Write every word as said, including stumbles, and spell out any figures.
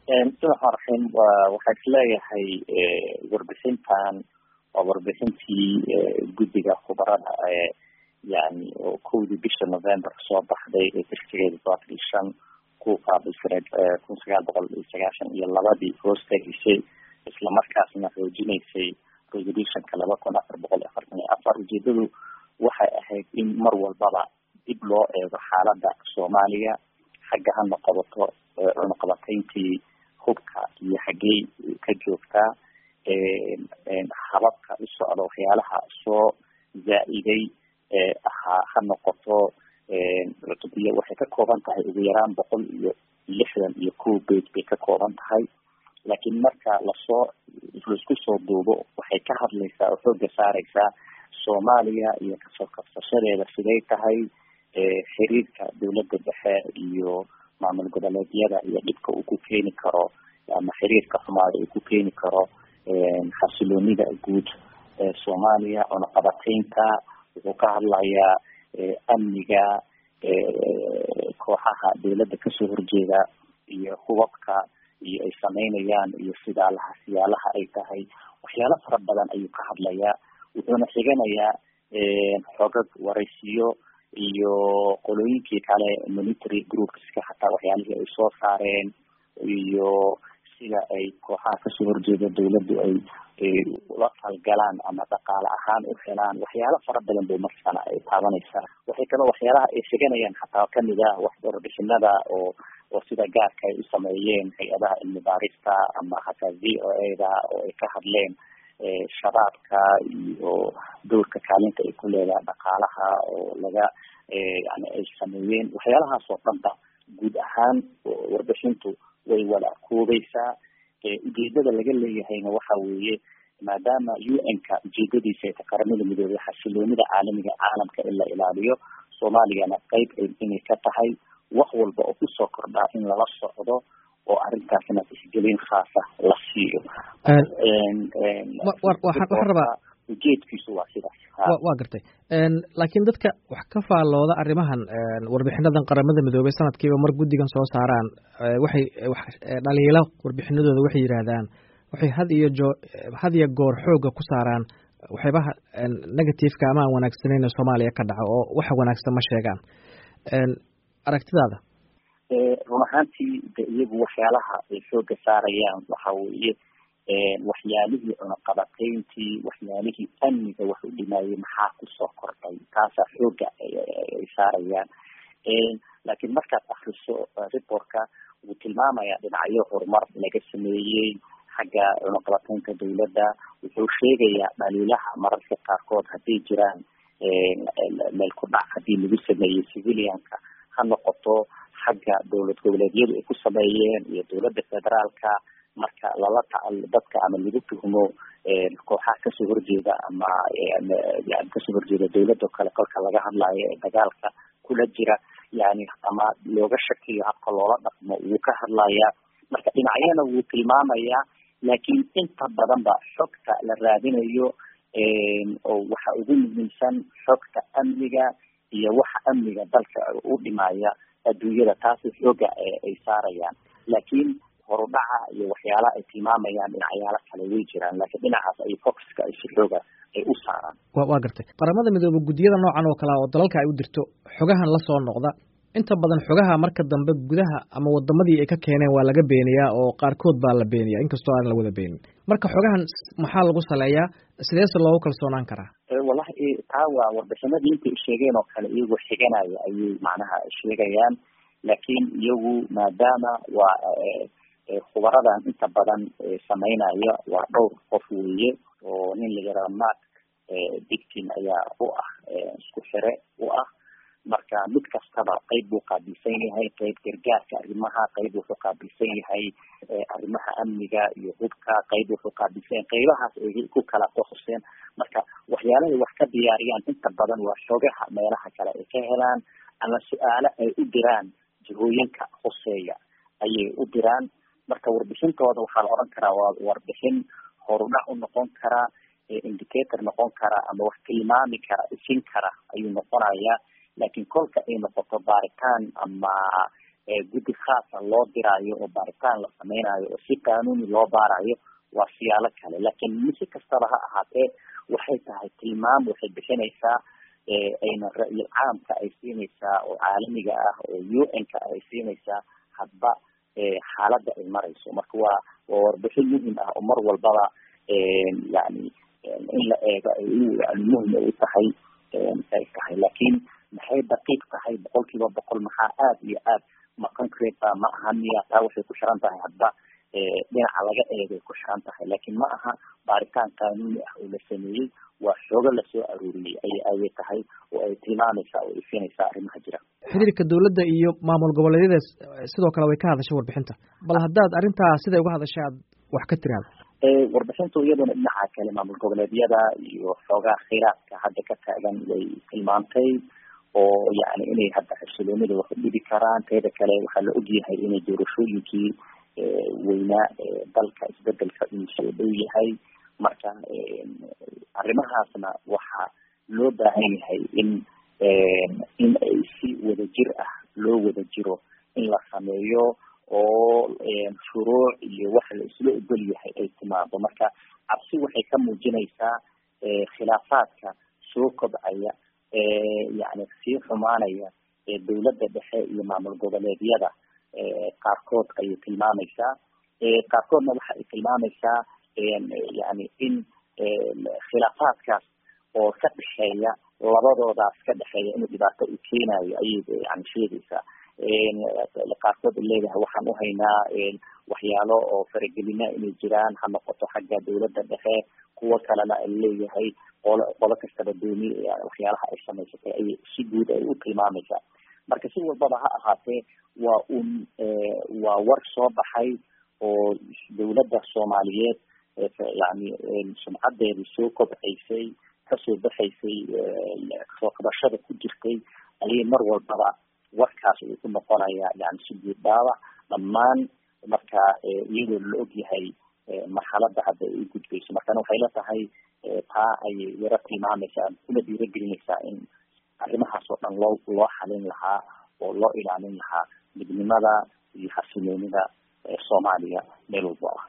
bismillahi raxmaan waxaa isleeyahay warbixintan waa warbixintii guddiga khubarada yani oo kowdii bisha november soo baxday ee tirsigeeda todobaatan iyo shan ku qaabilsaneed kun sagaal boqol iyo sagaashan iyo labadii hoostegisay islamarkaasna xoojinaysay resolutionka laba kun afar boqol afartan iyo afar. ujeedadu waxay ahayd in mar walbaba dib loo eego xaalada soomaaliya xagga ha noqoto cunaqabatayntii hubka iyo xaggey ka joogtaa hababka u socda waxyaalaha soo zaa-iday ha ha noqoto cutubyo waxay ka kooban tahay ugu yaraan boqol iyo lixdan iyo kow beit bay ka kooban tahay, laakiin marka lasoo laisku soo duubo waxay ka hadlaysaa oo xooga saareysaa soomaaliya iyo kasoo kabsashadeeda siday tahay, xiriirka dawladda dhexe iyo maamul goboleedyada iyo dhibka uu ku keeni karo ama xiriirka xumaada uu ku keeni karo xasiloonida guud ee soomaaliya. cunaqabataynta wuxuu ka hadlayaa amniga, kooxaha dawladda kasoo horjeeda iyo hubabka iyo ay sameynayaan iyo sidaalaha siyaalaha ay tahay, waxyaalo fara badan ayuu ka hadlayaa. wuxuuna xiganayaa xogag waraysiyo iyo qolooyinkii kale military groupska xataa waxyaalihii ay soo saareen iyo sida ay kooxaha kasoo horjeeda dawladdu ay ula falgalaan ama dhaqaale ahaan u helaan. waxyaalo fara badan bay markaana ay taabanaysaa. waxay kaloo waxyaalaha ay sheganayaan xataa kamid ah warbixinada oo oo sida gaarka ay u sameeyeen hay-adaha cilmi baarista ama hataa v o a da oo ay ka hadleen shabaabka iyo dowrka kaalinta ay ku leedahay dhaqaalaha oo laga yani ay sameeyeen. waxyaalahaas oo dhanba guud ahaan warbixintu way wada koobeysaa. ujeedada laga leeyahayna waxa weeye maadaama u n-ka ujeedadiisa ay qaramada midoobay xasiloonida caalamiga caalamka in la ilaaliyo, soomaaliyana qeyb inay ka tahay, wax walba oo kusoo kordhaa in lala socdo oo arrintaasna isgelin khaasa la siiyo. waxaan rabaa ujeedkiisu waa sidaas. waa gartay laakiin dadka wax ka faallooda arrimahan warbixinadan qaramada midoobay sanadkiiba mar guddigan soo saaraan waxay dhaliilo warbixinadooda waxay yidhaahdaan waxay had iyo joo had iyo goor xooga ku saaraan waxyaabaha negativeka ama aan wanaagsaneyn ee soomaaliya ka dhaca oo waxa wanaagsan ma sheegaan. aragtidaada? run ahaantii de iyagu waxyaalaha ay xooga saarayaan waxa weeye waxyaalihii cunaqabatayntii waxyaalihii amniga wax u dhimaayay maxaa kusoo kordhay, taasaa xooga ay saarayaan. laakiin markaad akriso reportka wuu tilmaamayaa dhinacyo horumar laga sameeyey xagga cunaqabataynta dawladda. wuxuu sheegayaa dhaliilaha mararka qaarkood hadday jiraan meel ku dhac haddii lagu sameeyey civilianka ha noqoto xagga dowlad goboleedyadu ay ku sameeyeen iyo dawladda federaalka marka lala tacal dadka ama lagu tuhmo kooxaha kasoo horjeeda ama yani kasoo horjeeda dawladda o kale kolka laga hadlayo ee dagaalka kula jira yani ama looga shakiyo habka loola dhaqmo wuu ka hadlayaa. marka dhinacyana wuu tilmaamayaa, laakiin inta badan ba xogta la raadinayo oo waxa ugu muhiimsan xogta amniga iyo waxa amniga dalka u dhimaya adduunyada, taasi xooga ay saarayaan. laakiin horudhaca iyo waxyaalaha ay tilmaamayaan dhinacyaala kale way jiraan, laakiin dhinacaas ay focuska ay si xooga ay u saaraan. wa waa gartay qaramada midoobe guddiyada noocan oo kale oo dalalka ay u dirto xogahan la soo noqda inta badan xogaha marka dambe gudaha ama wadamadii ay ka keeneen waa laga beeniyaa oo qaarkood baa la beeniyaa inkastoo aan la wada beenin. marka xogahan maxaa lagu saleeyaa, sideese loogu kalsoonaan karaa? wallahi taa waa warbixinadii intay sheegeen oo kale iyagoo xiganaya ayay macnaha sheegayaan, laakiin iyagu maadaama waa khubaradan inta badan sameynaya waa dhowr qof weeye oo nin la yaraha mark dictin ayaa u ah isku xire u ah. marka mid kastaba qeyb buu qaabilsan yahay, qeyb gargaarka arrimaha, qeyb wuxuu qaabilsan yahay arrimaha amniga iyo hubka, qeyb wuxuu qaabilsan yahay qeybahaas ay ku kala qoxuseen. marka waxyaalahay wax ka diyaariyaan inta badan waa xogaha meelaha kale ay ka helaan ama su-aalo ay u diraan jihooyinka hoseeya ayay u diraan. marka warbixintooda waxaa la oran karaa waa warbixin horudhac u noqon kara, indicator noqon kara ama wax tilmaami kara, isin kara ayuu noqonayaa. laakiin kolka ay noqoto baaritaan ama guddi khaasa loo diraayo oo baaritaan la sameynayo oo si qaanuuni loo baarayo waa siyaalo kale. laakiin mise kastaba ha ahaatee waxay tahay tilmaam waxay bixinaysaa ayna ra-yil caamka ay siinaysaa oo caalamiga ah oo u n-ka ay siinaysaa hadba xaaladda ay marayso. marka waa waa warbixin muhim ah oo mar walbaba yani in la eego ay yani muhim ay tahay ay tahay. laakiin maxay daqiiq tahay boqol kiiba boqol maxaa aada iyo aad ma concrete ma aha miya, taa waxay ku xiran tahay hadba dhinaca laga eegay ku xiran tahay. laakiin ma aha baaritaan qaanuuni ah oo la sameeyey, waa xoogo lasoo aruuriyey ay ayay tahay oo ay tilmaamaysaa oo ifinaysaa arrimaha jira. xiriirka dawladda iyo maamul goboleedyada sidoo kale way ka hadashay warbixinta, bal haddaad arrintaa siday uga hadashay aad wax ka tiraahdo. warbixintu iyaduna dhinaca kale maamul goboleedyada iyo xoogaa khilaafka hadda ka taagan way tilmaantay oo yani inay hadda xasiloonida wax u dhibi karaan. teeda kale waxaa la ogyahay inay doorashooyinkii weynaa dalka isbedelka inuu soo dhow yahay. marka arrimahaasna waxaa loo baahan yahay in in ay si wadajir ah loo wada jiro in la sameeyo oo shuruuc iyo wax la isla ogol yahay ay timaado. marka cabsi waxay ka muujinaysaa khilaafaadka soo kobcaya yani sii xumaanaya dawladda dhexe iyo maamul goboleedyada qaarkood ayay tilmaamaysaa. qaarkoodna waxa ay tilmaamaysaa yani in khilaafaadkaas oo ka dhexeeya labadoodaas ka dhexeeya inuu dhibaato u keenayo ayay yani sheegaysaa. qaarkood leedahay waxaan uhaynaa waxyaalo oo faragelina inay jiraan, ha noqoto xagga dawladda dhexe. kuwo kalena ay leeyahay qolo qolo kastaba dooni waxyaalaha ay samaysatay ayay si guud ay u tilmaamaysaa. marka si walbaba ha ahaatee waa un waa war soo baxay oo dawladda soomaaliyeed yani sumcadeedu soo kobcaysay, kasoo baxaysay soo qabashada ku jirtay ayay mar walbaba warkaas uu ku noqonaya yani si guud dhaawac dhammaan. marka iyadoo la og yahay marxaladda hadda ay u gudbayso, markana waxay la tahay taa ayay yaro tilmaamaysaa kuna dhiiragelinaysaa in arrimahaas oo dhan loo loo xalin lahaa oo loo ilaalin lahaa midnimada iyo xasiloonida soomaaliya meel walba ah.